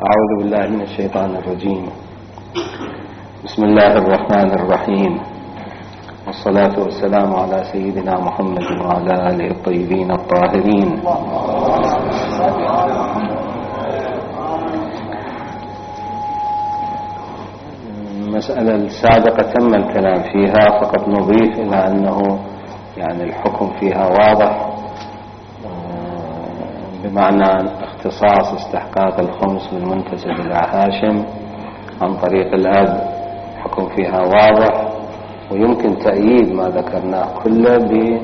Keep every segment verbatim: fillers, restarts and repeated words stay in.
أعوذ بالله من الشيطان الرجيم. بسم الله الرحمن الرحيم، والصلاة والسلام على سيدنا محمد وعلى آله الطيبين الطاهرين. المسألة السابقة تم الكلام فيها، فقط نضيف إلى أنه يعني الحكم فيها واضح، بمعنى اختصاص استحقاق الخمس بالمنتسب إلى هاشم عن طريق الأب، حكم فيها واضح، ويمكن تأييد ما ذكرناه كله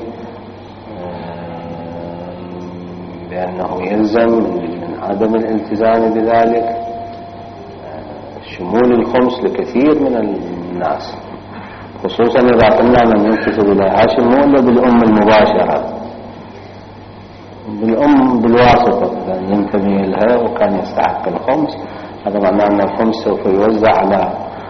بأنه يلزم من عدم الالتزام بذلك شمول الخمس لكثير من الناس، خصوصا إذا قلنا من ينتسب إلى هاشم مو إلا بالأم المباشرة، بالأم بالواسطة إذا ينتمي لها وكان يستحق الخمس، هذا معناه أن الخمس سوف يوزع على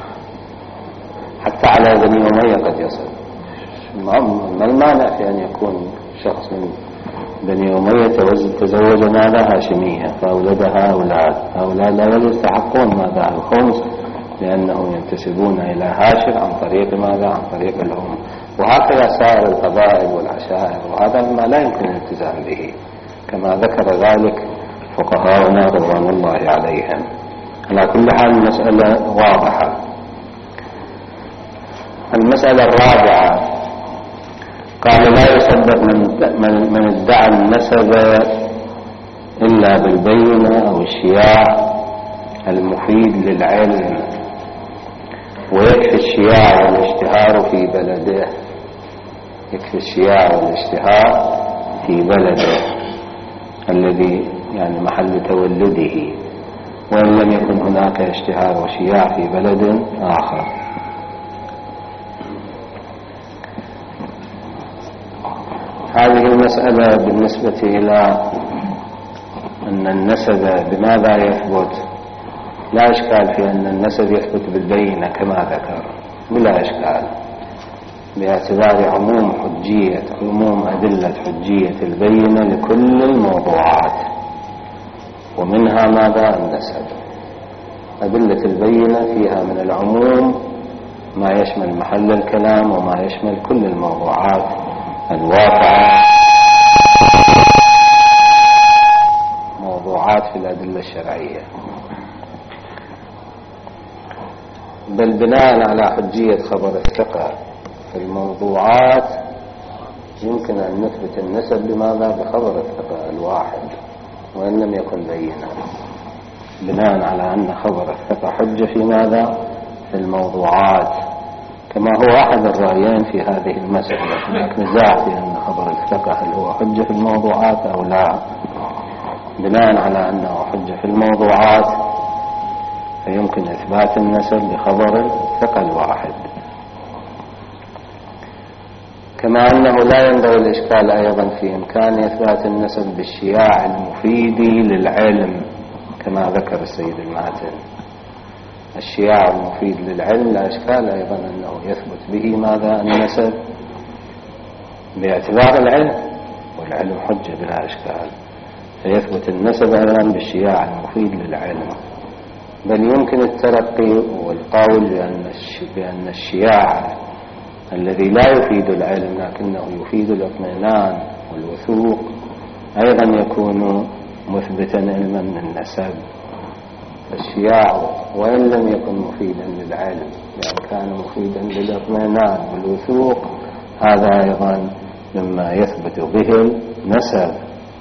حتى على بني أمية قد يصل. ما المانع في أن يكون شخص من بني أمية تزوج ماذا هاشمية فأولدها أولاد، هؤلاء لا يستحقون ماذا الخمس لأنهم ينتسبون إلى هاشم عن طريق ماذا عن طريق الأم، وهكذا سائر القبائل والعشائر، وهذا ما لا يمكن الالتزام به كما ذكر ذلك فقهاؤنا رضوان الله عليهم. على كل حال المسألة واضحة. المسألة الرابعة قال لا يصدق من, من ادعى النسب إلا بالبينة أو الشياع المفيد للعلم، ويكفي الشياع والاشتهار في بلده، يكفي الشياع والاشتهار في بلده الذي يعني محل تولده، وإن لم يكن هناك اشتهار وشياع في بلد آخر. هذه المسألة بالنسبة إلى أن النسب بماذا يثبت، لا إشكال في أن النسب يثبت بالبينة كما ذكر بلا إشكال، باعتبار عموم حجية عموم أدلة حجية البينة لكل الموضوعات، ومنها ماذا النسب. أدلة البينة فيها من العموم ما يشمل محل الكلام وما يشمل كل الموضوعات الواقعة، موضوعات في الأدلة الشرعية، بل بناء على حجية خبر الثقة في الموضوعات يمكن أن نثبت النسب بماذا بخبر الثقة الواحد وإن لم يكن بينا، بناء على أن خبر الثقة حجة في ماذا في الموضوعات، كما هو أحد الرأيين في هذه المسألة. هناك نزاع في أن خبر الثقة هل هو حجة في الموضوعات أو لا. بناء على أنه حجة في الموضوعات فيمكن إثبات النسب بخبر الثقة الواحد، كما أنه لا ينبغي الإشكال أيضا في إمكان إثبات النسب بالشياع المفيد للعلم كما ذكر السيد الماتن. الشياع المفيد للعلم لا إشكال أيضا أنه يثبت به ماذا النسب باعتبار العلم، والعلم حجة بلا إشكال، فيثبت النسب أيضا بالشياع المفيد للعلم. بل يمكن الترقي والقول بأن الشياع الذي لا يفيد العلم لكنه يفيد الاطمئنان والوثوق أيضا يكون مثبتا علما من النسب. الشياع وإن لم يكن مفيدا للعلم لأن كان مفيدا للاطمئنان والوثوق، هذا أيضا مما يثبت به النسب،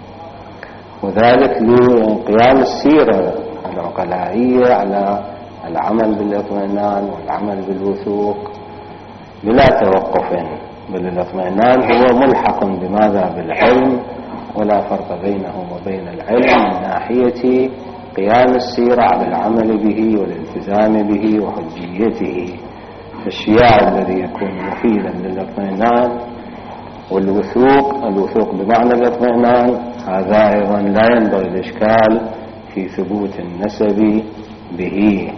وذلك لقيام السيرة العقلائية على العمل بالاطمئنان والعمل بالوثوق بلا توقف، بل الاطمئنان هو ملحق بماذا بالعلم، ولا فرق بينه وبين العلم من ناحية قيام السيرة على العمل به والالتزام به وحجيته. فالشياع الذي يكون مفيدا للاطمئنان والوثوق، الوثوق بمعنى الاطمئنان، هذا أيضا لا ينبغي الإشكال في ثبوت النسب به.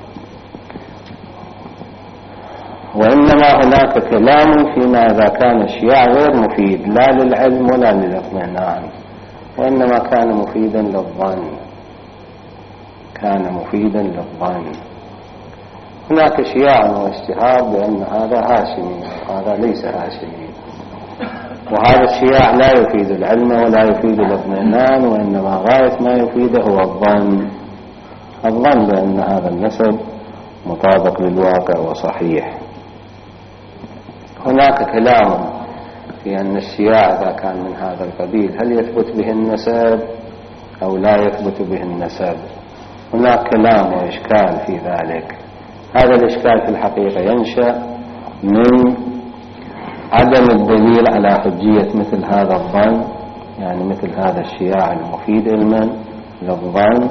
وإنما هناك كلام فيما إذا كان الشياع غير مفيد لا للعلم ولا للاطمئنان، وإنما كان مفيدا للظن، كان مفيدا للظن. هناك شياع واشتهار بأن هذا هاشمي وهذا ليس هاشمي، وهذا الشياع لا يفيد العلم ولا يفيد الاطمئنان، وإنما غاية ما يفيده هو الظن، الظن بأن هذا النسب مطابق للواقع وصحيح. هناك كلام في أن الشياع إذا كان من هذا القبيل هل يثبت به النسب أو لا يثبت به النسب؟ هناك كلام وإشكال في ذلك. هذا الإشكال في الحقيقة ينشأ من عدم الدليل على حجية مثل هذا الظن، يعني مثل هذا الشياع المفيد علما للظن،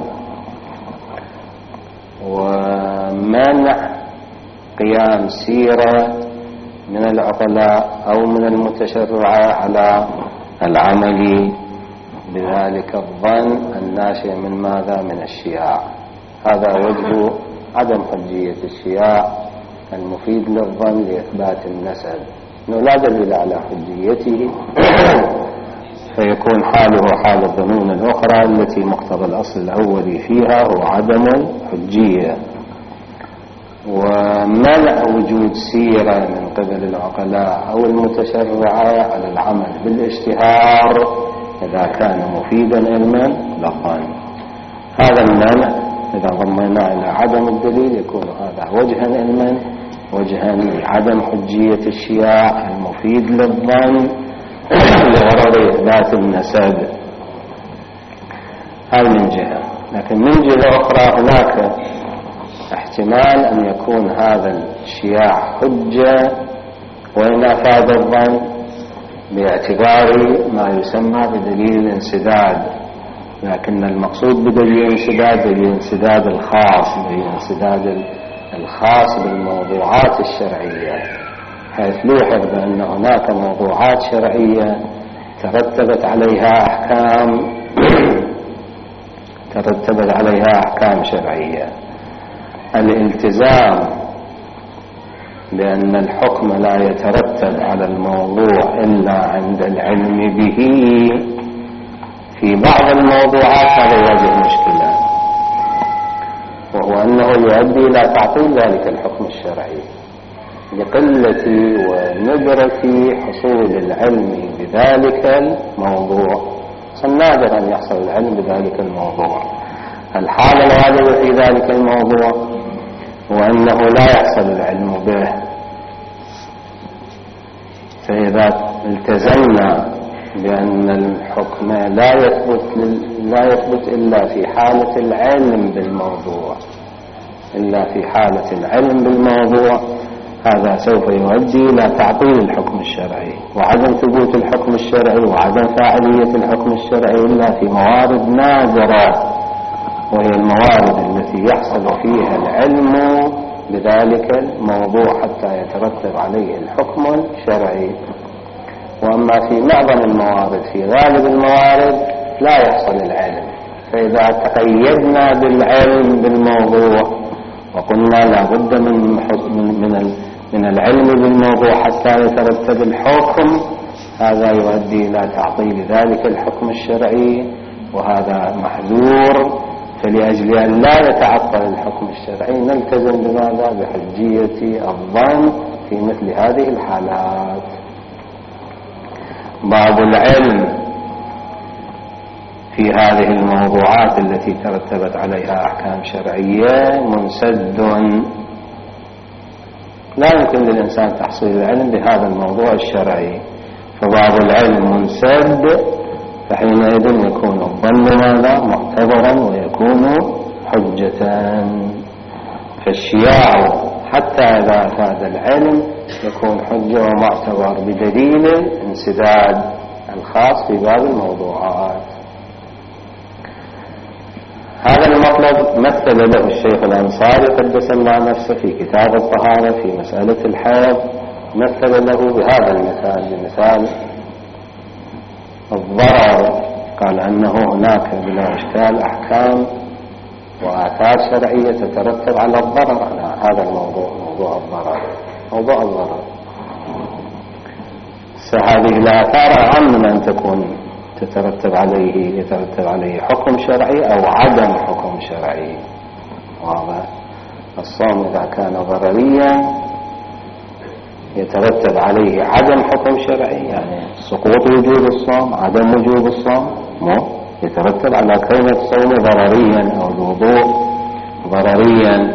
ومنع قيام سيرة من العقلاء أو من المتشرعة على العمل بذلك الظن الناشئ من ماذا؟ من الشياع. هذا وجه عدم حجية الشياع المفيد للظن لإثبات النسب، أنه لا دليل على حجيته، فيكون حاله حال الظنون الأخرى التي مقتضى الأصل الأولي فيها هو عدم الحجية. ومنع وجود سيرة من قبل العقلاء أو المتشرعة على العمل بالاشتهار إذا كان مفيدا علما للظن. هذا المنع إذا ضمنا إلى عدم الدليل يكون هذا وجها علما، وجها لعدم حجية الشياع المفيد للظن لغرض إثبات النسب. هذا من جهة. لكن من جهة أخرى هناك احتمال أن يكون هذا الشياع حجة وإن أفاد الظن باعتبار ما يسمى بدليل الانسداد، لكن المقصود بدليل الانسداد دليل الانسداد الخاص، دليل الانسداد الخاص بالموضوعات الشرعية، حيث لوحظ بأن هناك موضوعات شرعية ترتبت عليها أحكام ترتبت عليها أحكام شرعية. الالتزام بأن الحكم لا يترتب على الموضوع إلا عند العلم به في بعض الموضوعات هذا يواجه مشكلة، وهو أنه يؤدي إلى تعطيل ذلك الحكم الشرعي لقلة وندرة حصول العلم بذلك الموضوع. نادر أن يحصل العلم بذلك الموضوع. الحالة الغالبة في ذلك الموضوع هو أنه لا يحصل العلم به، فإذا التزمنا بأن الحكم لا يثبت لا يثبت إلا في حالة العلم بالموضوع إلا في حالة العلم بالموضوع هذا سوف يؤدي إلى تعطيل الحكم الشرعي وعدم ثبوت الحكم الشرعي وعدم فاعلية الحكم الشرعي إلا في موارد نادرة، وهي الموارد التي يحصل فيها العلم بذلك الموضوع حتى يترتب عليه الحكم الشرعي. وأما في معظم الموارد في غالب الموارد لا يحصل العلم، فإذا تقيدنا بالعلم بالموضوع وقلنا لا بد من من من العلم بالموضوع حتى يترتب الحكم، هذا يؤدي إلى تعطيل ذلك الحكم الشرعي، وهذا محذور. فلأجل أن لا يتعطل الحكم الشرعي نلتزم بماذا؟ بحجية الظن في مثل هذه الحالات. باب العلم في هذه الموضوعات التي ترتبت عليها أحكام شرعية منسد، لا يمكن للإنسان تحصيل العلم بهذا الموضوع الشرعي، فباب العلم منسد، فحينئذ يكون الظن ماذا؟ معتبرا ويكون حجة. فالشياع حتى إذا أفاد العلم يكون حجة ومعتبر بدليل الانسداد الخاص في باب الموضوعات. هذا المطلب مثل له الشيخ الأنصاري قدس الله نفسه في كتاب الطهارة في مسألة الحيض، مثل له بهذا المثال بمثال الضرر، قال أنه هناك بلا إشكال أحكام وآثار شرعية تترتب على الضرر، على هذا الموضوع موضوع الضرر موضوع الضرر فهذه الآثار أهم من أن تكون تترتب عليه يترتب عليه حكم شرعي أو عدم حكم شرعي. واضح. الصوم إذا كان ضرريا يترتب عليه عدم حكم شرعي، يعني سقوط وجوب الصوم، عدم وجوب الصوم، مو يترتب على كون الصوم ضرريا أو الوضوء ضرريا،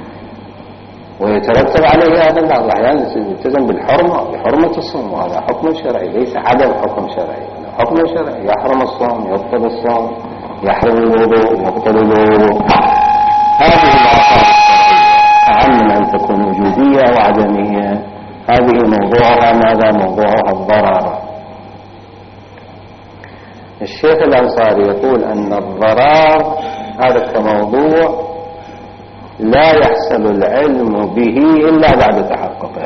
ويترتب عليه هذا بعض الأحيان يلتزم بالحرمة بحرمة الصوم، وهذا حكم شرعي ليس عدم حكم شرعي، حكم شرعي يحرم الصوم يبطل الصوم، يحرم الوضوء يبطل الوضوء. هذه الآثار الشرعية أعم من أن تكون وجودية أو عدمية. هذه موضوعها ماذا؟ موضوعها الضرر. الشيخ الأنصاري يقول أن الضرر هذا كموضوع لا يحصل العلم به إلا بعد تحققه،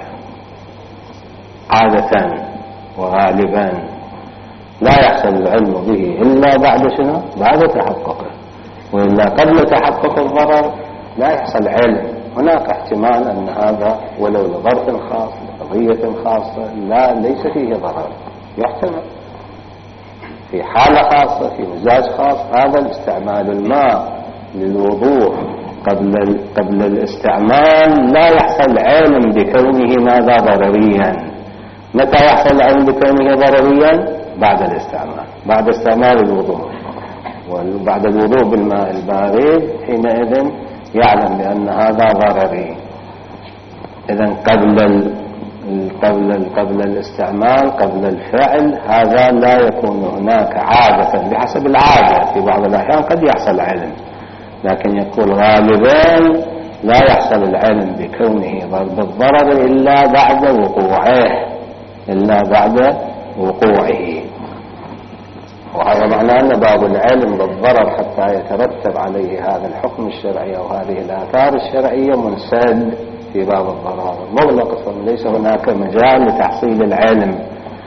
عادة وغالبا لا يحصل العلم به إلا بعد شنو؟ بعد تحققه، وإلا قبل تحقق الضرر لا يحصل علم. هناك احتمال أن هذا ولو لظرف خاص لقضية خاصة لا ليس فيه ضرر، يحتمل في حالة خاصة في مزاج خاص. هذا الاستعمال الماء للوضوء قبل قبل الاستعمال لا يحصل علم بكونه ماذا؟ ضرريا. متى يحصل العلم بكونه ضرريا؟ بعد الاستعمال، بعد استعمال الوضوء، وبعد الوضوء بالماء البارد حينئذ يعلم بأن هذا ضرري. إذن قبل ال... قبل ال... قبل الاستعمال قبل الفعل هذا لا يكون هناك عادة، بحسب العادة في بعض الأحيان قد يحصل علم، لكن يقول غالبا لا يحصل العلم بكونه بالضرر إلا بعد وقوعه، إلا بعد وقوعه. وهذا معناه أن باب العلم بالضرر حتى يترتب عليه هذا الحكم الشرعي أو هذه الآثار الشرعية منسد في باب الضرر، مغلق، ليس هناك مجال لتحصيل العلم.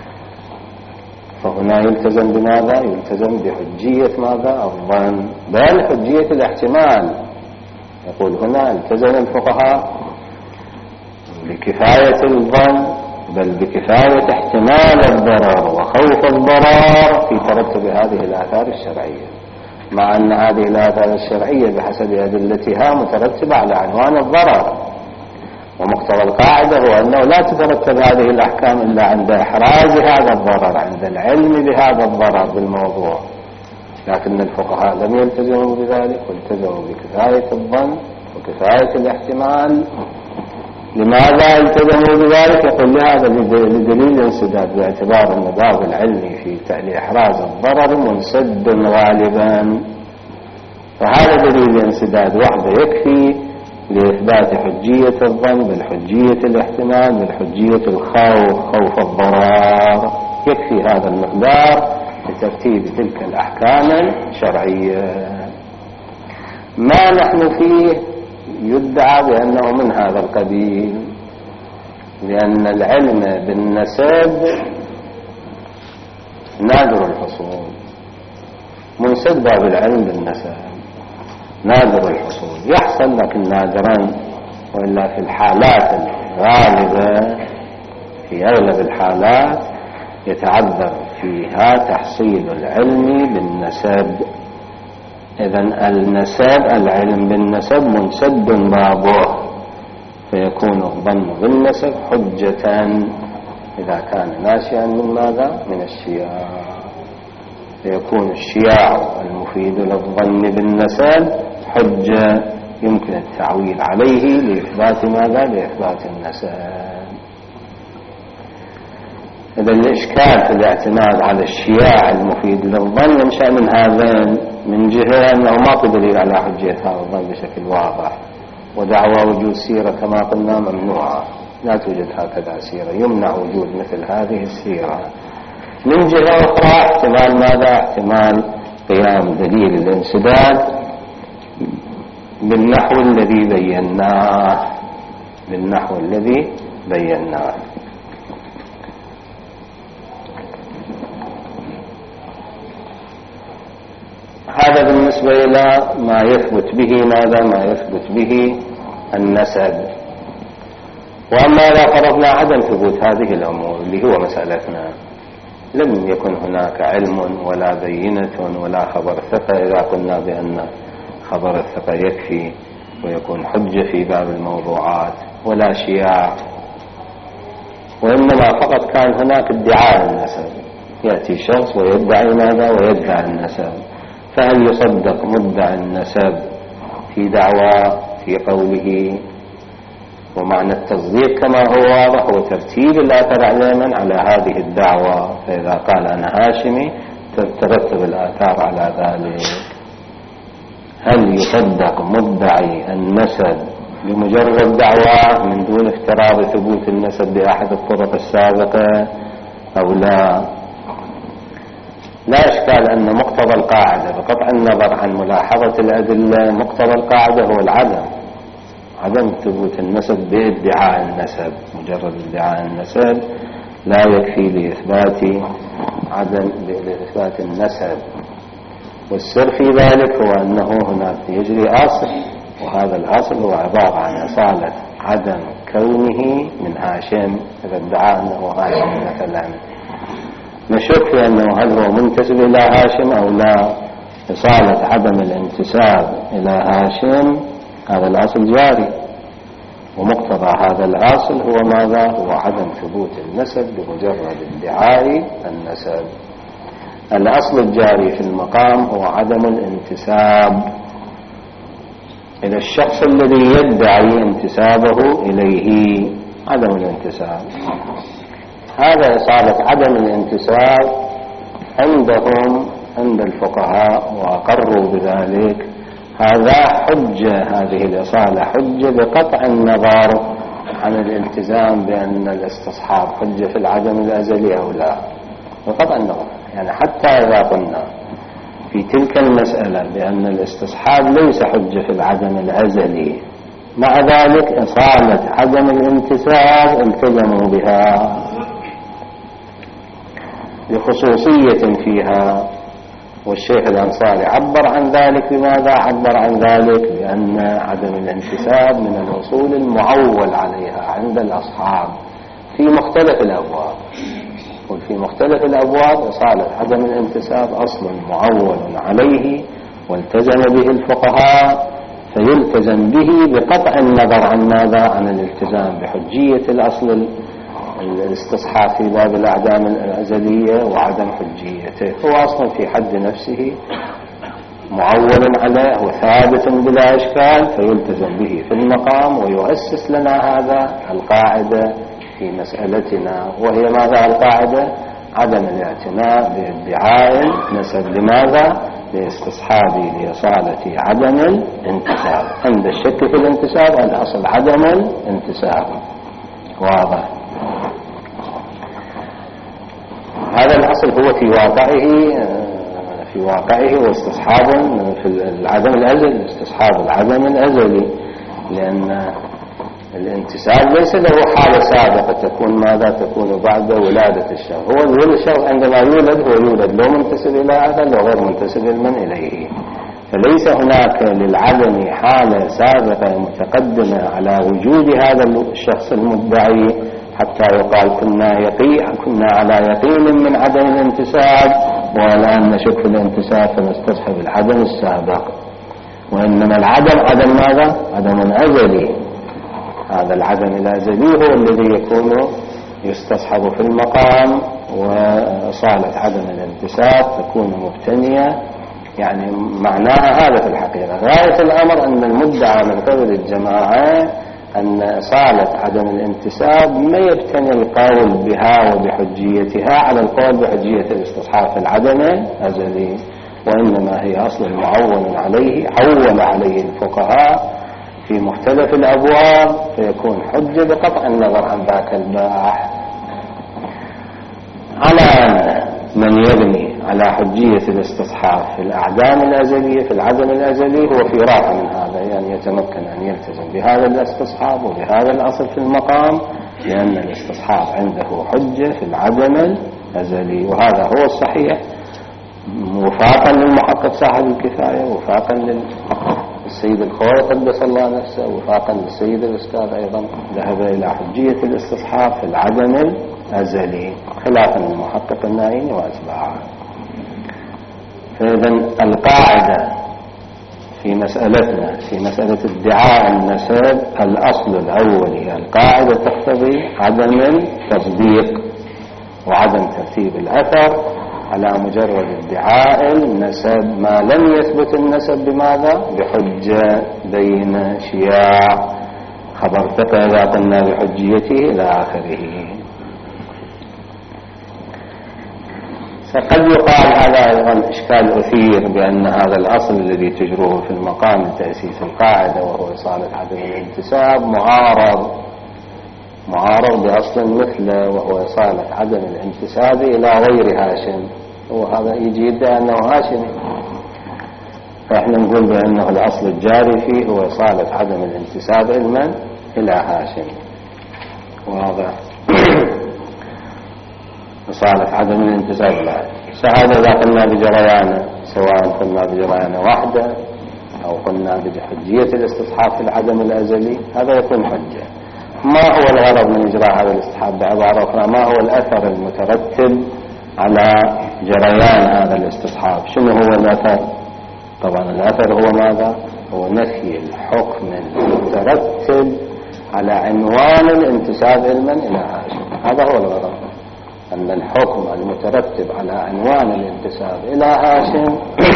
فهنا يلتزم بماذا؟ يلتزم بحجية ماذا؟ الظن، بل حجية الاحتمال. يقول هنا التزم الفقهاء بكفاية الظن بل بكفاية احتمال الضرر وخوف الضرر في ترتب هذه الآثار الشرعية، مع أن هذه الآثار الشرعية بحسب أدلتها مترتبة على عنوان الضرر، ومقتضى القاعدة هو أنه لا تترتب هذه الأحكام إلا عند إحراز هذا الضرر، عند العلم بهذا الضرر بالموضوع. لكن الفقهاء لم يلتزموا بذلك، والتزموا بكفاية الظن وكفاية الاحتمال. لماذا التزموا بذلك؟ يقول لهذا لدليل انسداد، باعتبار أن باب العلم في إحراز الضرر منسد غالبا، فهذا دليل انسداد وحده يكفي لإثبات حجية الظن بالحجية الاحتمال بالحجية الخوف، خوف الضرر، يكفي هذا المقدار لترتيب تلك الأحكام الشرعية. ما نحن فيه يدعى بأنه من هذا القبيل، لأن العلم بالنسب نادر الحصول، منسد باب العلم بالنسب نادر الحصول، يحصل لكن نادرا، وإلا في الحالات الغالبة في أغلب الحالات يتعذر فيها تحصيل العلم بالنسب. إذن النسب العلم بالنسب منسد بابه، فيكون الظن بالنسب حجة إذا كان ناشئا من ماذا؟ من الشياع، فيكون الشياع المفيد للظن بالنسب حجة يمكن التعويل عليه لإثبات ماذا؟ لإثبات النسب. إذا الإشكال في الاعتماد على الشياع المفيد للظن ينشأ من هذين، من جهة أنه ماكو دليل على حجية هذا الظن بشكل واضح، ودعوى وجود سيرة كما قلنا ممنوعة، لا توجد هكذا سيرة، يمنع وجود مثل هذه السيرة. من جهة أخرى احتمال ماذا؟ احتمال قيام دليل الانسداد بالنحو الذي بيناه، بالنحو الذي بيناه. هذا بالنسبة إلى ما يثبت به ماذا؟ ما يثبت به النسب. وأما إذا فرضنا عدم ثبوت هذه الأمور اللي هو مسألتنا، لم يكن هناك علم ولا بينة ولا خبر ثقة، إذا قلنا بأن خبر الثقة يكفي ويكون حجة في باب الموضوعات ولا شياع، وإنما فقط كان هناك ادعاء النسب. يأتي شخص ويدعي ماذا؟ ويدعي النسب. فهل يصدق مدعي النسب في دعوى في قوله؟ ومعنى التصديق كما هو واضح هو ترتيب الآثار علما على هذه الدعوة. فإذا قال أنا هاشمي ترتب الآثار على ذلك. هل يصدق مدعي النسب بمجرد دعوة من دون افتراض ثبوت النسب بأحد الطرق السابقة أو لا؟ لا إشكال أن مقتضى القاعدة بقطع النظر عن ملاحظة الأدلة، مقتضى القاعدة هو العدم، عدم ثبوت النسب بادعاء النسب. مجرد ادعاء النسب لا يكفي لإثبات عدم لإثبات النسب. والسر في ذلك هو أنه هناك يجري أصل، وهذا الأصل هو عبارة عن إصالة عدم كونه من هاشم. إذا ادعى أنه هاشم مثلا نشك في أنه هل هو منتسب إلى هاشم أو لا. إصالة عدم الانتساب إلى هاشم هذا الأصل جاري، ومقتضى هذا الأصل هو ماذا؟ هو عدم ثبوت النسب بمجرد ادعاء النسب. الأصل الجاري في المقام هو عدم الانتساب إلى الشخص الذي يدعي انتسابه إليه، عدم الانتساب. هذا إصالة عدم الانتساب عندهم عند الفقهاء وأقروا بذلك، هذا حجة، هذه الإصالة حجة بقطع النظر عن الالتزام بأن الاستصحاب حجة في العدم الأزلي أو لا، بقطع النظر. يعني حتى إذا قلنا في تلك المسألة بأن الاستصحاب ليس حجة في العدم الأزلي، مع ذلك إصالة عدم الانتساب التزموا بها لخصوصية فيها. والشيخ الأنصاري عبر عن ذلك بماذا؟ عبر عن ذلك بأن عدم الانتساب من الأصول المعول عليها عند الأصحاب في مختلف الأبواب. وفي مختلف الأبواب إصالة عدم الانتساب أصل معول عليه والتزم به الفقهاء، فيلتزم به بقطع النظر عن ماذا؟ عن الالتزام بحجية الأصل الاستصحاب في باب الأعدام الأزلية وعدم حجيته. هو أصلا في حد نفسه معول عليه وثابت بلا إشكال، فيلتزم به في المقام ويؤسس لنا هذا القاعدة في مسألتنا، وهي ماذا القاعدة؟ عدم الاعتناء بادعاء نسب. لماذا؟ لاستصحاب لإصالة عدم الانتساب. عند الشك في الانتساب الأصل عدم الانتساب. واضح؟ هذا الأصل هو في واقعه في واقعه واستصحاب في العدم الأزلي، استصحاب العدم الأزلي، لأن الانتساب ليس له حالة سابقة تكون ماذا؟ تكون بعد ولادة الشخص. هو الولد الشخص عندما يولد هو يولد لو منتسب إلى هذا لو غير منتسب من إليه، فليس هناك للعدم حالة سابقة متقدمة على وجود هذا الشخص المدعي حتى يقال كنا يقين كنا على يقين من عدم الانتساب والآن نشك في الانتساب فنستصحب العدم السابق. وإنما العدم عدم ماذا؟ عدم أزلي. هذا العدم الأزلي هو الذي يكون يستصحب في المقام، وصالة عدم الانتساب تكون مبتنية. يعني معناها هذا في الحقيقة. غاية الأمر أن المدعى من قبل الجماعة أن إصالة عدم الانتساب ما يبتني القول بها وبحجيتها على القول بحجية الاستصحاب في العدم الأزلي، وإنما هي أصل معول عليه عول عليه الفقهاء في مختلف الأبواب، فيكون حجة بقطع النظر عن ذاك الباحث. على من يبني على حجية الاستصحاب في الأعدام الأزلية في العدم الأزلي هو في راحة من هذا، يعني يتمكن أن يلتزم بهذا الاستصحاب وبهذا الأصل في المقام، لأن الاستصحاب عنده حجة في العدم الأزلي. وهذا هو الصحيح وفاقا للمحقق صاحب الكفاية، وفاقا للسيد الخوي قدس الله نفسه، وفاقا للسيد الأستاذ أيضا ذهب إلى حجية الاستصحاب في العدم الأزلي خلافا للمحقق النائين وأتباعه. فإذا القاعدة في مسألتنا في مسألة ادعاء النسب الأصل الأولي القاعدة تقتضي عدم التصديق وعدم ترتيب الأثر على مجرد ادعاء النسب ما لم يثبت النسب بماذا؟ بحجة بين شياع خبر ثقة إذا قلنا بحجيته إلى آخره. فقد يقال هذا أيضا إشكال أثير بأن هذا الأصل الذي تجروه في المقام لتأسيس القاعدة وهو إصالة عدم الانتساب معارض معارض بأصل مثله وهو إصالة عدم الانتساب إلى غير هاشم، وهذا يجي يدعي أنه هاشمي، فإحنا نقول بأنه الأصل الجاري فيه هو إصالة عدم الانتساب علما إلى هاشم. واضح؟ إصالة عدم الانتساب إلى هاشم. فهذا إذا قلنا بجريانه، سواء قلنا بجريانه واحدة أو قلنا بحجية الاستصحاب في العدم الأزلي، هذا يكون حجة. ما هو الغرض من إجراء هذا الاستصحاب؟ بعبارة أخرى، ما هو الأثر المترتب على جريان هذا الاستصحاب؟ شنو هو الأثر؟ طبعا الأثر هو ماذا؟ هو نفي الحكم المترتب على عنوان الانتساب علما إلى هاشم. هذا هو الغرض، أن الحكم المترتب على عنوان الانتساب إلى هاشم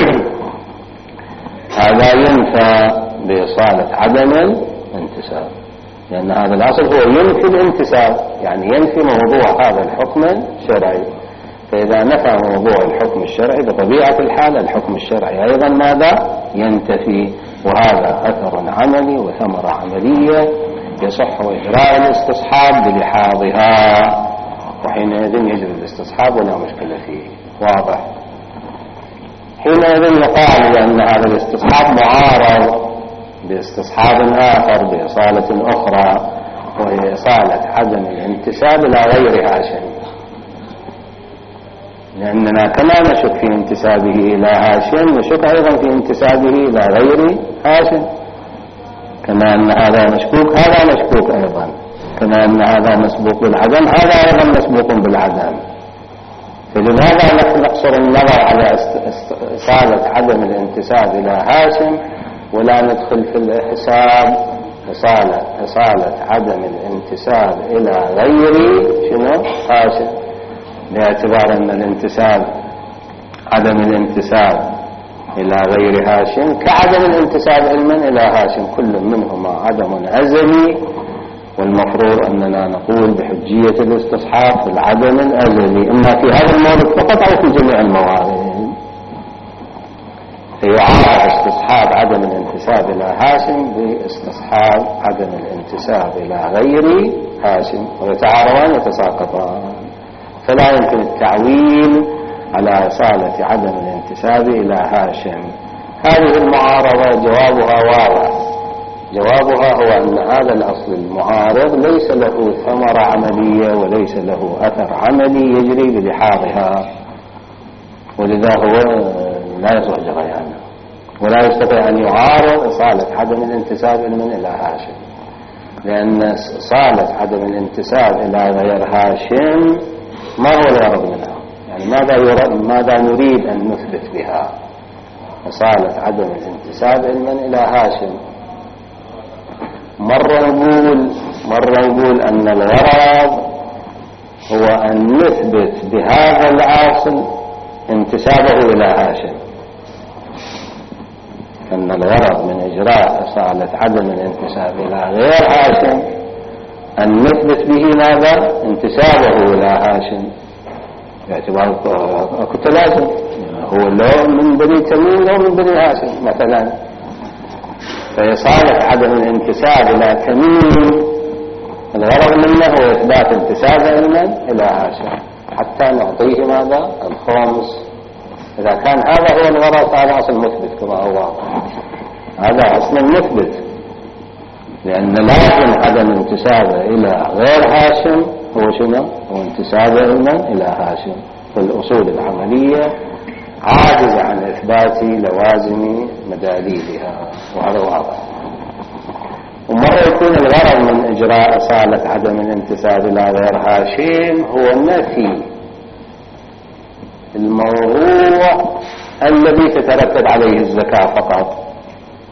هذا ينفى بإصالة عدم الانتساب، لأن هذا الأصل هو ينفي الانتساب، يعني ينفي موضوع هذا الحكم الشرعي. فإذا نفى موضوع الحكم الشرعي بطبيعة الحال الحكم الشرعي أيضا ماذا؟ ينتفي، وهذا أثر عملي وثمرة عملية يصح إجراء الاستصحاب بلحاظها، وحينئذ يجري الاستصحاب ولا مشكلة فيه. واضح؟ حينئذ يقال بأن هذا الاستصحاب معارض باستصحاب آخر بإصالة أخرى، وهي إصالة عدم الانتساب إلى غير هاشم، لأننا كما نشك في انتسابه إلى هاشم نشك أيضا في انتسابه إلى غير هاشم، كما أن هذا مشكوك هذا مشكوك أيضا، كما أن هذا مسبوق بالعدم هذا أيضا مسبوق بالعدم. فلهذا نحن نقصر النظر على إصالة عدم الانتساب إلى هاشم ولا ندخل في الحساب إصالة إصالة عدم الانتساب إلى غير شنو هاشم، باعتبار أن الانتساب عدم الانتساب إلى غير هاشم كعدم الانتساب علما إلى هاشم، كل منهما عدم أزلي، والمفروض أننا نقول بحجية الاستصحاب في العدم الأزلي إما في هذا المورد فقط أو في جميع الموارد. فيعارض استصحاب عدم الانتساب إلى هاشم باستصحاب عدم الانتساب إلى غير هاشم، ويتعارضان يتساقطان، فلا يمكن التعويل على إصالة عدم الانتساب إلى هاشم. هذه المعارضة جوابها واضح، جوابها هو أن هذا الأصل المعارض ليس له ثمرة عملية وليس له أثر عملي يجري بلحاظها، ولذا هو لا يصح جريانه ولا يستطيع أن يعارض إصالة عدم الانتساب من إلى هاشم، لأن إصالة عدم الانتساب إلى غير هاشم ما هو الغرض منها؟ يعني ماذا يريد ماذا نريد أن نثبت بها إصالة عدم الانتساب علما إلى هاشم؟ مرة نقول مرة نقول أن الغرض هو أن نثبت بهذا الأصل انتسابه إلى هاشم، أن الغرض من إجراء إصالة عدم الانتساب إلى غير هاشم أن نثبت به ماذا؟ انتسابه إلى هاشم، باعتبار أكو تلازم، هو لو من بني تميم لو من بني هاشم مثلا، فإصالة عدم الانتساب إلى تميم الغرض منه هو إثبات انتساب علما إلى هاشم حتى نعطيه ماذا؟ الخامس. إذا كان هذا هو الغرض فهذا أصل مثبت كما هو، هذا أصل مثبت، لأن لازم عدم انتسابه إلى غير هاشم هو شنو؟ هو انتسابه علما إلى هاشم، والأصول العملية عاجزة عن إثبات لوازم مداليلها، وهذا واضح. ومرة يكون الغرض من إجراء إصالة عدم الانتساب إلى غير هاشم هو نفي الموضوع الذي تترتب عليه الزكاة فقط،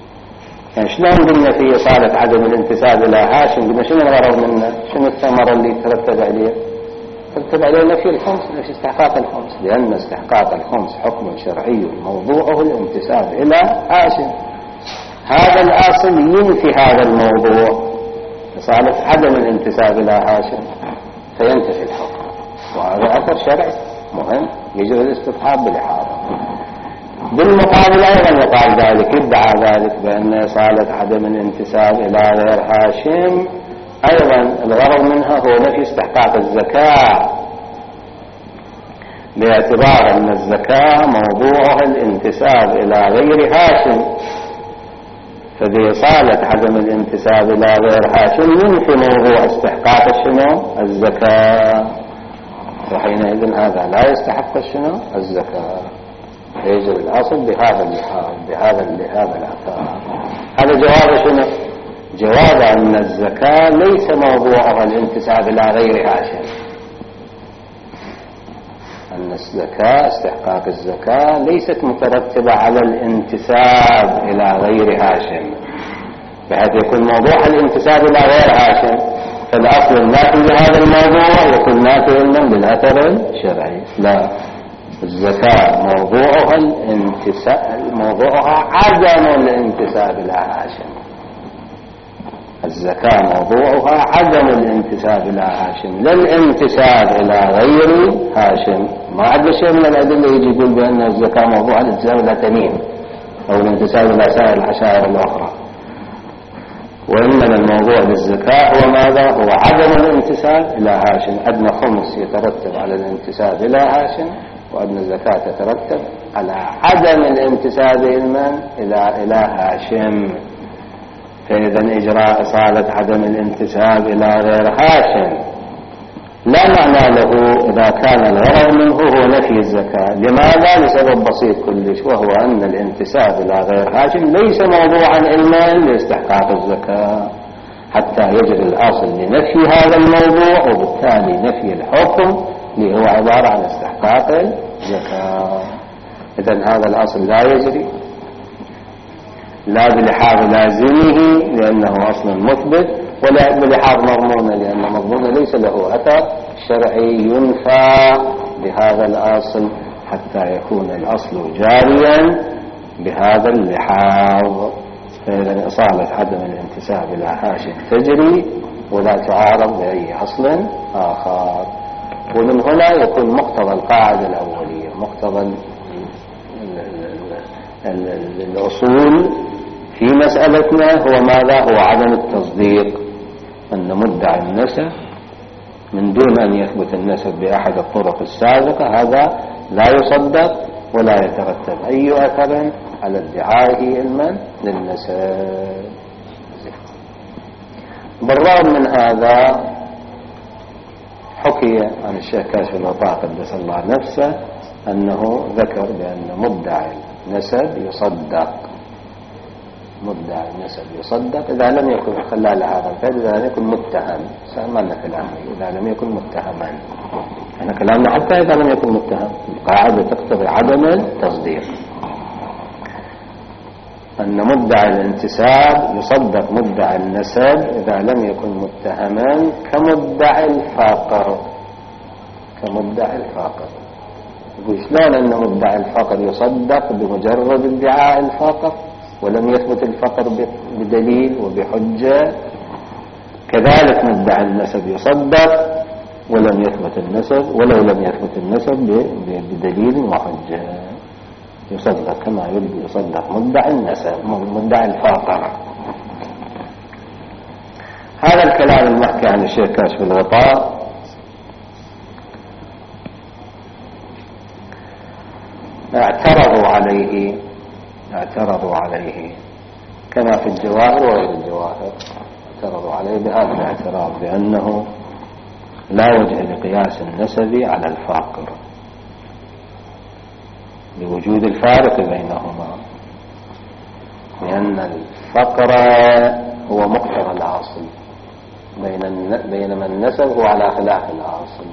يعني شلون قلنا في إصالة عدم الانتساب إلى هاشم؟ قلنا شنو الغرض منه؟ شنو الثمرة اللي ترتب عليه؟ ترتب عليه نفي الخمس، نفي استحقاق الخمس، لأن استحقاق الخمس حكم شرعي موضوعه الانتساب إلى هاشم. هذا الأصل ينفي هذا الموضوع، إصالة عدم الانتساب إلى هاشم، فينتفي الحكم. وهذا أثر شرعي مهم يجري الاستصحاب بالإحاطة. بالمقابل أيضا يقال ذلك، يدعى ذلك بأن إصالة عدم الانتساب إلى غير هاشم أيضا الغرض منها هو نفي استحقاق الزكاة، باعتبار أن الزكاة موضوعها الانتساب إلى غير هاشم، فبإصالة عدم الانتساب إلى غير هاشم ينفي موضوع استحقاق شنو؟ الزكاة، وحينئذ هذا لا يستحق شنو؟ الزكاة. يجري الأصل بهذا اللحاظ، بهذا بهذا الأثار. هذا جواب شنو؟ جواب أن الزكاة ليس موضوعها الانتساب إلى غير هاشم، أن الزكاة استحقاق الزكاة ليست مترتبة على الانتساب إلى غير هاشم، بحيث يكون موضوع الانتساب إلى غير هاشم، فالأصل النافي لهذا الموضوع يكون نافي من بالأثر الشرعي. لا، الزكاة موضوعها الانتساب، موضوعها عدم الانتساب إلى هاشم. الزكاة موضوعها عدم الانتساب إلى هاشم، لا الانتساب إلى غير هاشم. ما عندنا شيء من الأدلة يجي يقول بأن الزكاة موضوعها الانتساب إلى تميم أو الانتساب إلى سائر العشائر الأخرى، وإنما الموضوع بالزكاة هو ماذا؟ هو عدم الانتساب إلى هاشم. أدنى خمس يترتب على الانتساب إلى هاشم، وأدنى الزكاة تترتب على عدم الانتساب إلى إلى هاشم. فإذا إجراء إصالة عدم الانتساب إلى غير هاشم لا معنى له إذا كان الغرض منه هو نفي الزكاة. لماذا؟ لسبب بسيط كلش، وهو أن الانتساب إلى غير هاشم ليس موضوعا علما لاستحقاق الزكاة، حتى يجري الأصل لنفي هذا الموضوع، وبالتالي نفي الحكم اللي هو عبارة عن استحقاق الزكاة. إذن هذا الأصل لا يجري لا بلحاظ لازمه لأنه أصل مثبت، ولا بلحاظ مضمونه لأن مضمونه ليس له أثر شرعي ينفى بهذا الأصل، حتى يكون الأصل جاريا بهذا اللحاظ. فإذا إصالة عدم الانتساب إلى هاشم تجري ولا تعارض بأي أصل آخر. ومن هنا يكون مقتضى القاعدة الأولية، مقتضى الأصول في مسألتنا هو ماذا؟ هو عدم التصديق، أن مدعي النسب من دون أن يثبت النسب بأحد الطرق السابقة هذا لا يصدق ولا يترتب أي أثر على ادعائه علما للنسب. بالرغم من هذا حكي عن الشيخ كاشف الغطاء قدس الله نفسه أنه ذكر بأن مدعي النسب يصدق، مدعي النسب يصدق إذا لم يكن خلال هذا الفعل، إذا لم يكن متهم. سألنا كلامه إذا لم يكن متهما، احنا كلامنا حتى إذا لم يكن متهم. القاعدة تقتضي عدم التصديق، أن مدعي الانتساب يصدق مدعي النسب إذا لم يكن متهما كمدعي الفقر، كمدعي الفقر. يقول شلون أن مدعي الفقر يصدق بمجرد ادعاء الفقر ولم يثبت الفقر بدليل وبحجة؟ كذلك مدعي النسب يصدق ولم يثبت النسب، ولو لم يثبت النسب بدليل وحجة يصدق كما يصدق مدعي النسب مدعي الفقر. هذا الكلام المحكي عن الشيخ كاشف الغطاء اعترضوا عليه اعترضوا عليه كما في الجواهر وغير الجواهر، اعترضوا عليه بهذا الاعتراض بأنه لا وجه لقياس النسب على الفقر لوجود الفارق بينهما، لأن الفقر هو مقتضى الأصل بينما النسب هو على خلاف الأصل.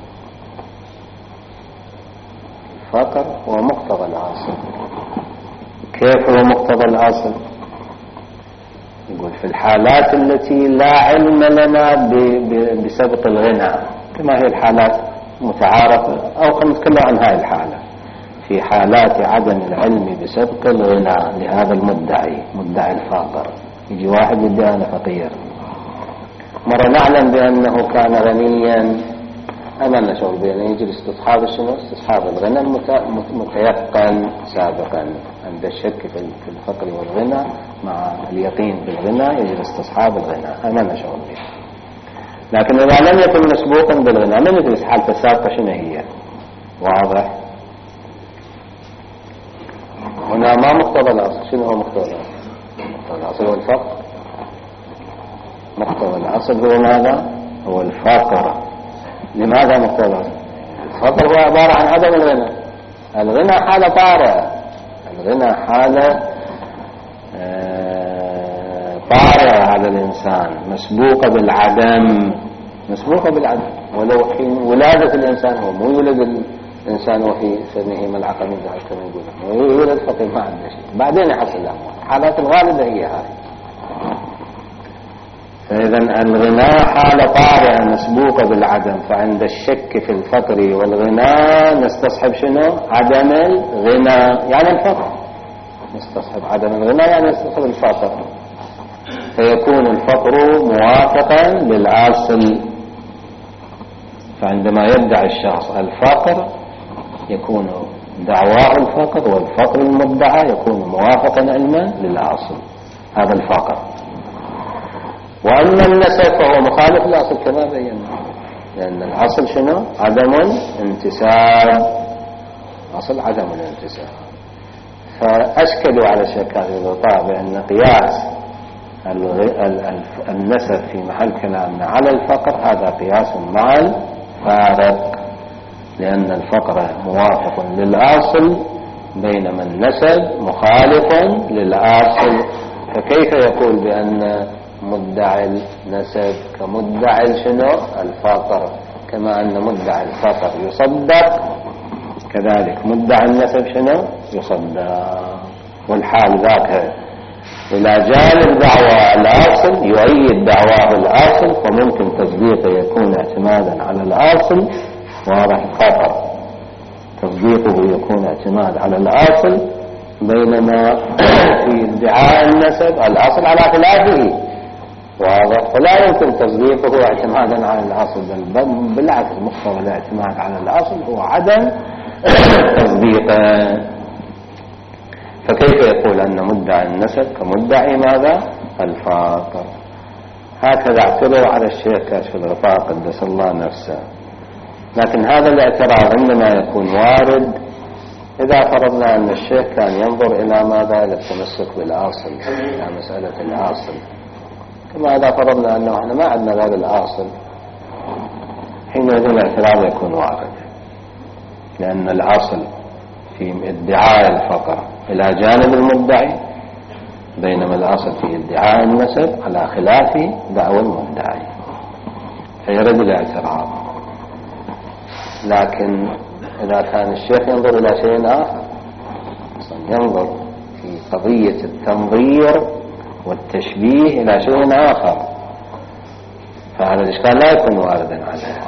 الفقر هو مقتضى الأصل. كيف هو مقتضى الأصل؟ في الحالات التي لا علم لنا بسبق الغنى، كما هي الحالات متعارفة، أو خلينا نتكلم عن هاي الحالة، في حالات عدم العلم بسبق الغنى لهذا المدعي، مدعي الفقر. يجي واحد يدعي أنا فقير، مرة نعلم بأنه كان غنيا، أما نشعر بأنه يجي استصحاب شنو؟ استصحاب الغنى المتيقن سابقا. عند الشك في الفقر والغنى مع اليقين بالغنى يجي استصحاب الغنى، أما نشعر به. لكن إذا لم يكن مسبوقا بالغنى من يدرس حالة السابقة شنو هي؟ واضح؟ هنا ما مقتضى الأصل. شنو هو مقتضى الأصل؟ مقتضى الأصل هو الفقر. مقتضى الأصل هو ماذا؟ هو الفقر. لماذا مقتضى؟ الفقر هو عبارة عن عدم الغنى. الغنى حالة طارئة، الغنى حالة طارئة على الإنسان، مسبوقة بالعدم، مسبوقة بالعدم. ولو حين ولادة الإنسان، هو مو يولد الإنسان وفي فمه ملعقة من ذهب كما يقولون، يولد فقير ما عنده شيء، بعدين يحصل الأموال. الحالات الغالبة هي هذه. فإذا الغنى حالة طارئة مسبوقة بالعدم، فعند الشك في الفقر والغنى نستصحب شنو؟ عدم الغنى يعني الفقر. نستصحب عدم الغنى يعني نستصحب الفقر، فيكون الفقر موافقا للأصل. فعندما يدعي الشخص الفقر يكون دعواه الفقر، والفقر المدعى يكون موافقا علما للأصل، هذا الفقر. وأما النسب فهو مخالف للأصل كما بينا، لأن الأصل شنو؟ عدم الانتساب، أصل عدم الانتساب. فأشكلوا على الشكاة الغطاء بأن قياس النسب في محل كلامنا على الفقر هذا قياس مع الفارق، لأن الفقر موافق للأصل بينما النسب مخالف للأصل. فكيف يقول بأن مدعي النسب كمدعي شنو؟ الفقر، كما أن مدعي الفقر يصدق كذلك مدعي النسب شنو؟ يصدق. والحال ذاك إلى جانب دعوى الأصل يؤيد دعواه الأصل، فممكن تصديقه يكون اعتمادا على الأصل، واضح الفقر تصديقه يكون اعتماد على الأصل، بينما في ادعاء النسب الأصل على خلافه، واضح. فلا يمكن تصديقه اعتمادا على الأصل، بل بالعكس مقتضى الاعتماد على الأصل هو عدم تصديقه. فكيف يقول أن مدعي النسب كمدعي ماذا؟ الفقر. هكذا اعترضوا على الشيخ كاشف الغطاء قدس الله نفسه. لكن هذا الاعتراض عندما يكون وارد إذا فرضنا أن الشيخ كان ينظر إلى ماذا؟ إلى التمسك بالأصل، إلى مسألة الأصل. كما إذا فرضنا أنه احنا ما عندنا غير الأصل، حينئذ الاعتراض يكون وارد، لأن الأصل في ادعاء الفقر إلى جانب المدعي، بينما الأصل في ادعاء النسب على خلاف دعوى المدعي، فيرد الاعتراض. لكن إذا كان الشيخ ينظر إلى شيء آخر، ينظر في قضية التنظير والتشبيه إلى شيء آخر، فهذا الإشكال لا يكون واردا عليه.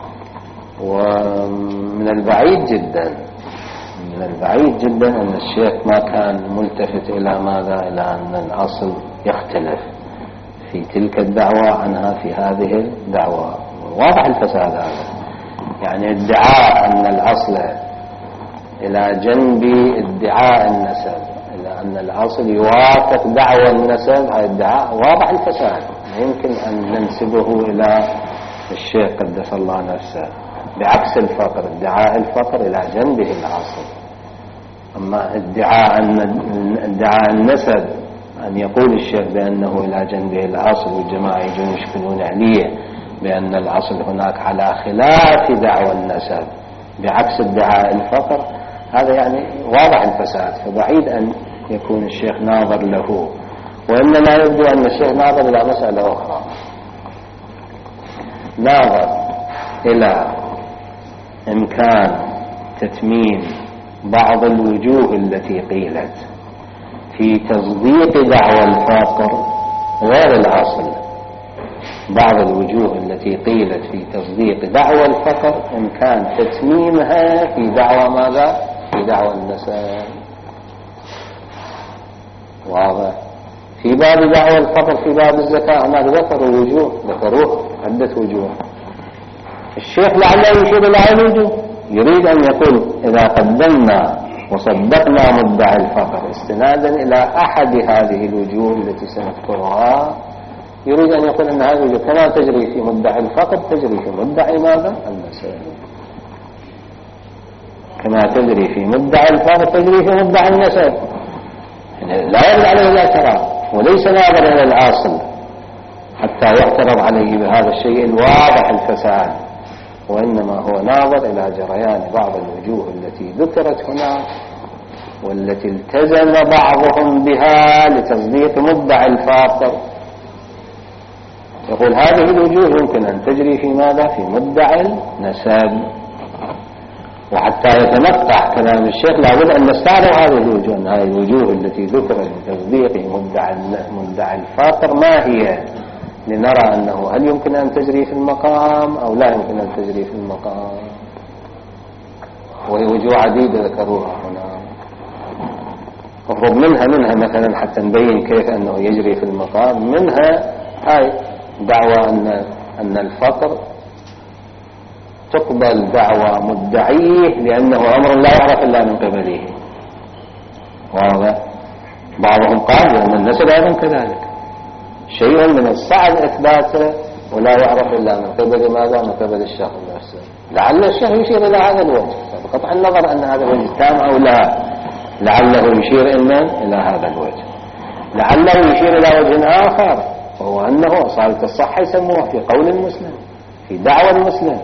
ومن البعيد جدا من البعيد جدا أن الشيخ ما كان ملتفت إلى ماذا؟ إلى أن الأصل يختلف في تلك الدعوة عنها في هذه الدعوة. واضح الفساد هذا، يعني ادعاء أن الأصل إلى جنب ادعاء النسب، إلى أن الأصل يوافق دعوى النسب، هذا ادعاء واضح الفساد، يمكن أن ننسبه إلى الشيخ قدس الله نفسه. بعكس الفقر، ادعاء الفقر إلى جنبه الأصل. أما ادعاء ادعاء النسب أن يقول الشيخ بأنه إلى جنبه الأصل، والجماعة يجون يشكلون عليه بأن الأصل هناك على خلاف دعوى النسب بعكس ادعاء الفقر، هذا يعني واضح الفساد. فبعيد أن يكون الشيخ ناظر له، وإنما يبدو أن الشيخ ناظر إلى مسألة أخرى، ناظر إلى إمكان تتميم بعض الوجوه التي قيلت في تصديق دعوى الفقر غير الأصل. بعض الوجوه التي قيلت في تصديق دعوى الفقر إن كان تتميمها في دعوى ماذا؟ في دعوى النسب. واضح؟ في باب دعوى الفقر في باب الزكاة هناك ذكروا وجوه، ذكروه عدة وجوه. الشيخ لعله يشير إلى هذه الوجوه، يريد أن يقول إذا قدمنا وصدقنا مدعي الفقر استنادا إلى أحد هذه الوجوه التي سنذكرها، يريد أن يقول أن هذه الوجوه كما تجري في مدعي الفقر تجري في مدعي ماذا؟ النسب. كما تجري في مدعي الفقر تجري في مدعي النسب. يعني لا يرد عليه الاعتراض، وليس ناظر إلى الأصل حتى يعترض عليه بهذا الشيء الواضح الفساد، وإنما هو ناظر إلى جريان بعض الوجوه التي ذكرت هنا والتي التزم بعضهم بها لتصديق مدعي الفاقر. يقول هذه الوجوه يمكن أن تجري في ماذا؟ في مدعي النسب. وحتى يتنقع كلام الشيخ لابد أن نستعرض هذه الوجوه، أن هذه الوجوه التي ذكرت لتصديق مدعي مدعي الفاقر ما هي، لنرى أنه هل يمكن أن تجري في المقام أو لا يمكن أن تجري في المقام. وهي وجوه عديدة ذكروها هنا، مفروض منها منها مثلا حتى نبين كيف أنه يجري في المقام. منها هاي دعوى أن أن الفقر تقبل دعوى مدعيه لأنه أمر لا يعرف إلا من قبله. واضح؟ بعضهم قال لأن النسب أيضا كذلك شيء من الصعب إثباته ولا يعرف إلا من قبل ماذا؟ من قبل الشيخ نفسه. لعل الشيخ يشير إلى هذا الوجه بقطع النظر أن هذا الوجه تام أو لا، لعله يشير إلى هذا الوجه. لعله يشير إلى وجه آخر وهو أنه أصالة الصحة يسموها في قول المسلم في دعوى المسلم،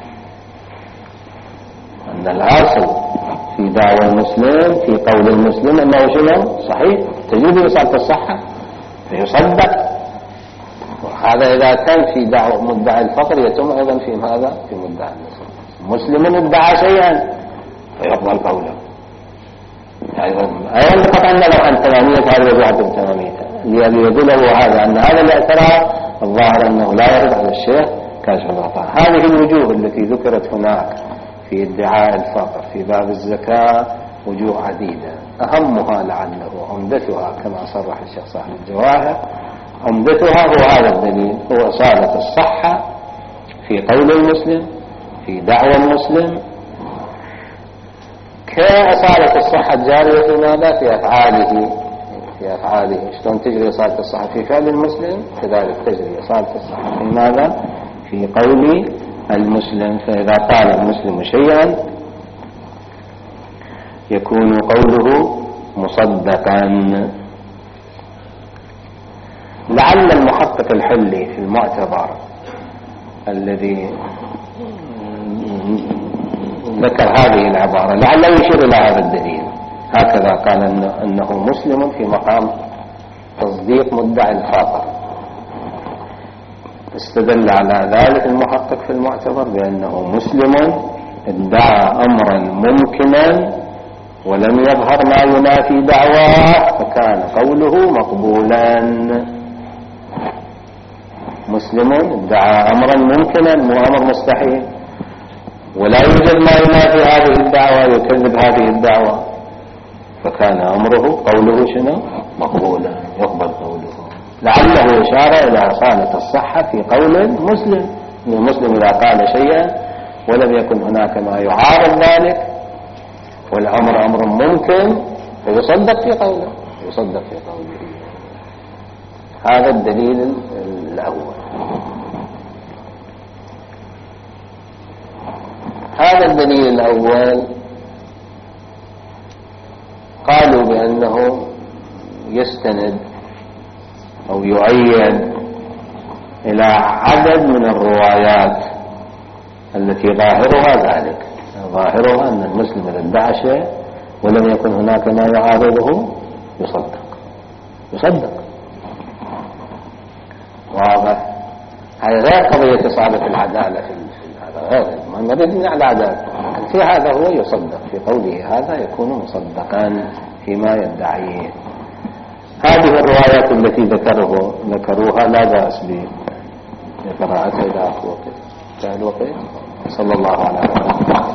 أن الأصل في دعوى المسلم في قول المسلم أنه شنو؟ صحيح تجد أصالة الصحة فيصدق. وهذا إذا كان في دعوة مدعي الفقر يتم أيضا في هذا في مدعي النسب. مسلم ادعى شيئا فيقبل قوله أيضا أيضا قطع النظر عن تمامية هذه الوجهة التمامية ليدله هذا أن هذا الاعتراض الظاهر أنه لا يرد على الشيخ كاشف الغطاء. هذه الوجوه التي ذكرت هناك في ادعاء الفقر في باب الزكاة وجوه عديدة، أهمها لعله عمدتها كما صرح الشيخ صاحب الجواهر، عمدتها هو هذا الدليل، هو أصالة الصحة في قول المسلم في دعوى المسلم كأصالة الصحة الجارية في ماذا؟ في أفعاله في أفعاله. شلون تجري أصالة الصحة في فعل المسلم كذلك تجري أصالة الصحة في ماذا؟ في قول المسلم. فإذا قال المسلم شيئا يكون قوله مصدقا. لعل المحقق الحلي في المعتبر الذي ذكر هذه العبارة لعله يشير إلى هذا الدليل، هكذا قال أنه مسلم في مقام تصديق مدعي الفقر. استدل على ذلك المحقق في المعتبر بأنه مسلم ادعى أمرا ممكنا ولم يظهر ما ينافي دعواه فكان قوله مقبولا. مسلم ادعى أمرا ممكنا مو أمر مستحيل ولا يوجد ما ينافي هذه الدعوة يكذب هذه الدعوة فكان أمره قوله شنو؟ مقبولا يقبل قوله. لعله إشارة إلى أصالة الصحة في قول مسلم، أن المسلم إذا قال شيئا ولم يكن هناك ما يعارض ذلك والأمر أمر ممكن فيصدق في قوله يصدق في قوله. هذا الدليل الأول. هذا الدليل الأول قالوا بأنه يستند أو يؤيد إلى عدد من الروايات التي ظاهرها ذلك، ظاهرها أن المسلم إذا ادعى شيء ولم يكن هناك ما يعارضه يصدق يصدق. واضح؟ هذا غير قضية إصابة العدالة في هذا غير ما نريد على العدالة، في هذا هو يصدق في قوله هذا يكون مصدقا فيما يدعيه. هذه الروايات التي ذكره ذكروها لا بأس بقراءتها إلى آخر وقت. انتهى الوقت. صلى الله على محمد.